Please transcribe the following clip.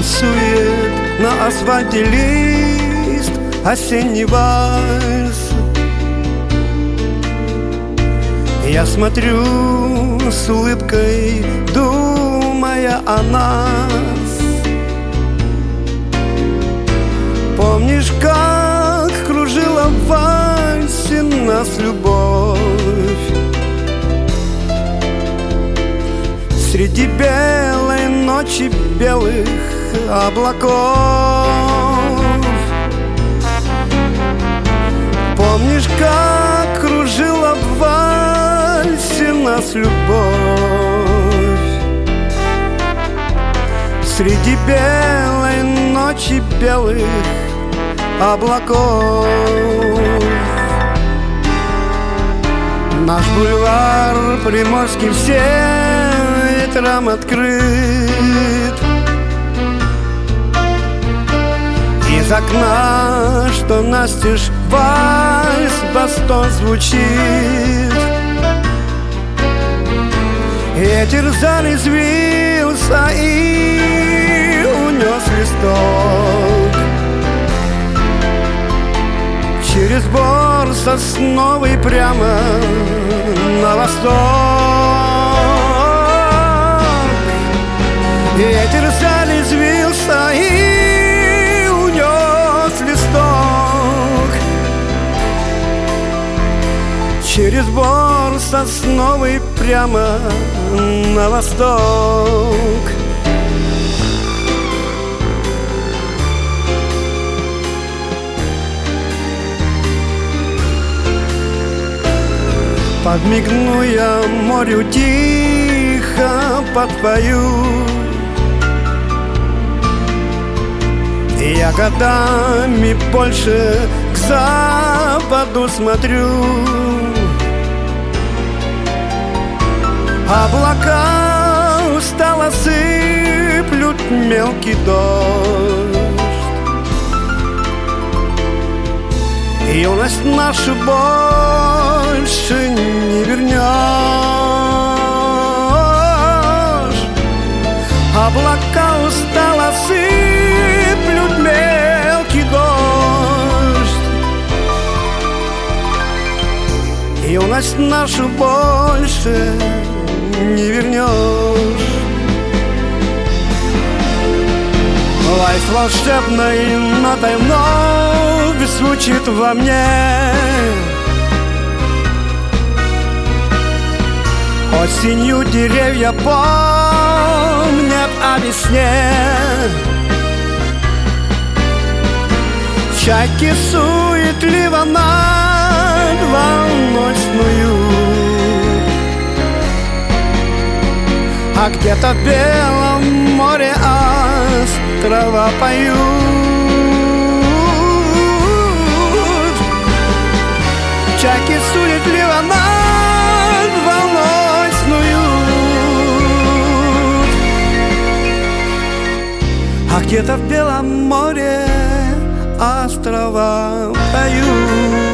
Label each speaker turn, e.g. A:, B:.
A: танцует на асфальте лист, осенний вальс. Я смотрю с улыбкой, думая о нас. Помнишь, как кружила в вальсе нас любовь? Среди белой ночи, белых облаков. Помнишь, как кружила в вальсе нас любовь? Среди белой ночи, белых облаков. Наш бульвар Приморский всем ветрам открыт. Из окна, что настежь, вальс бастон звучит. Ветер зарезвился и унес листок через бор сосновый прямо на восток. Ветер зарезвился и унес листок через бор сосновый прямо на восток. Подмигну я морю, тихо подпою. Я годами больше к западу смотрю. Облака устало сыплют мелкий дождь. Юность нашу больше не вернешь. Облака устало сыплют мелкий дождь. Юность нашу больше не вернешь. Вальс волшебной нотой вновь звучит во мне. Осенью деревья помнят о весне. Чайки суетливо над волной снуют. А где-то в белом море острова поют. Чайки суетливо над волной снуют. А где-то в белом море острова поют.